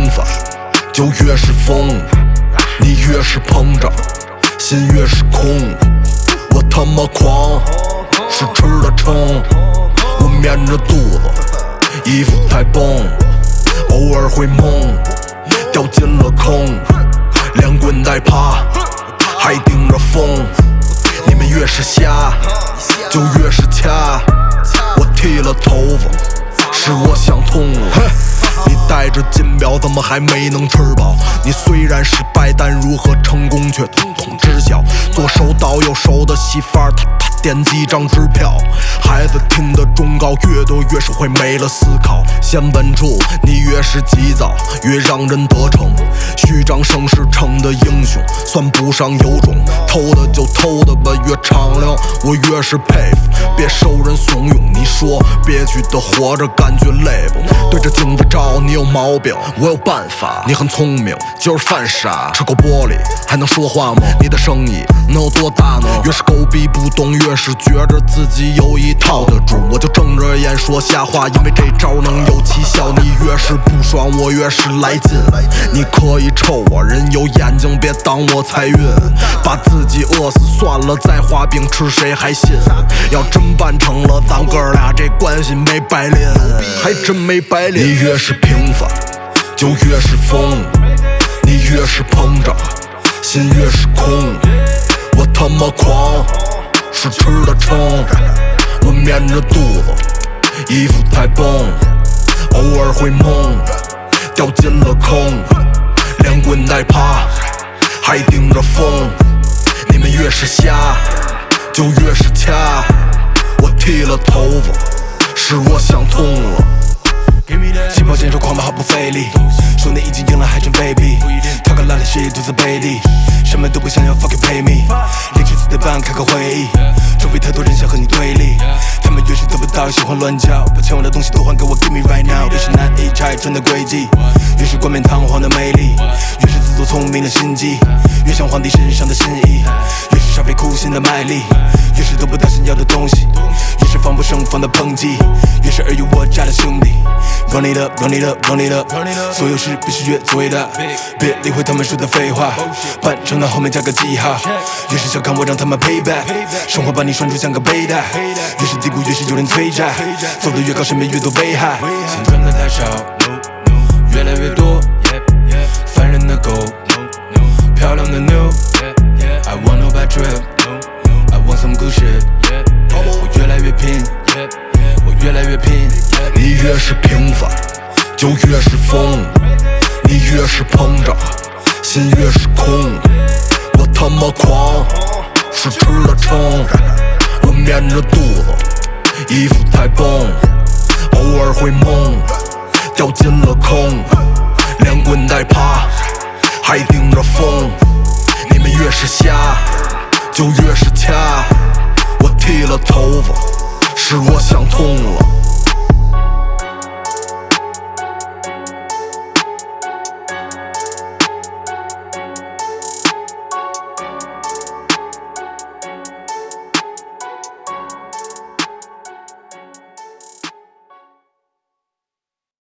平凡，就越是疯，你越是膨胀，心越是空。我他妈狂，是吃的撑，我面着肚子，衣服太崩，偶尔会懵，掉进了坑，连滚带爬，还顶着风。你们越是瞎，就越是掐。我剃了头发，是我想通了。你戴着金表，怎么还没能吃饱？你虽然失败，但如何成功却统统知晓。左手倒右手的媳妇儿，她点几张支票。孩子听的忠告越多，越是会没了思考。先稳住，你越是急躁，越让人得逞。虚张声势称的英雄，算不上有种。偷的就偷的吧，越敞亮我越是佩服。别受人怂恿，你说憋屈的活着，感觉累不？对着镜子照，你有毛病，我有办法。你很聪明，就是犯傻。吃口玻璃还能说话吗？你的生意能有多大呢？越是狗逼不懂，越是觉着自己有一套的主。我就睁着眼说瞎话，因为这招能有奇效。你越是不爽，我越是来劲。你可以臭我，人有眼睛，别当我财运。把自己饿死算了，再画饼吃谁还信？要真办成了，咱哥俩这关系没白练，还真没白练。你越是平凡，就越是疯，你越是膨胀，心越是空。我他妈狂，是吃的撑，我面着肚子，衣服太崩，偶尔会懵，掉进了坑，连滚带爬，还顶着风。你们越是瞎，就越是掐。我剃了头发，是我想通了。 起跑线上狂奔毫不费力，说你已经赢了还真未必。跳个烂的事业独自背离，什么都不想要 fucking pay me。凌晨4点半开个会议，周围太多人想和你对立，他们越是得不到喜欢乱叫，把欠我的东西都还给我 give me right now。越是难以拆穿的轨迹，越是冠冕堂皇的魅力，越是自作聪明的心机，越像皇帝身上的新衣，越是煞费苦心的卖力，越是得不到想要的东西，越是防不胜防的抨击，越是尔虞我诈的兄弟。Run it up, run it up, run it up， 所有事必须越做越大，别理会他们说的废话，半程的后面加个记号。越是小看我，让他们 payback， 生活把你拴住像个背带，越是低谷越是有人催债，走得越高身边越多危害。钱赚的太少，越来越多，烦人的狗，漂亮的妞 I want no bad trip， I want some good shit， 我越来越拼，我越来越拼。 你越是平凡，就越是疯，你越是膨胀，心越是空。我他妈狂，是吃的撑，我面着肚子，衣服太崩，偶尔会懵，掉进了坑，连滚带爬，还顶着风。你们越是瞎，就越是掐。我剃了头发，是我想通了。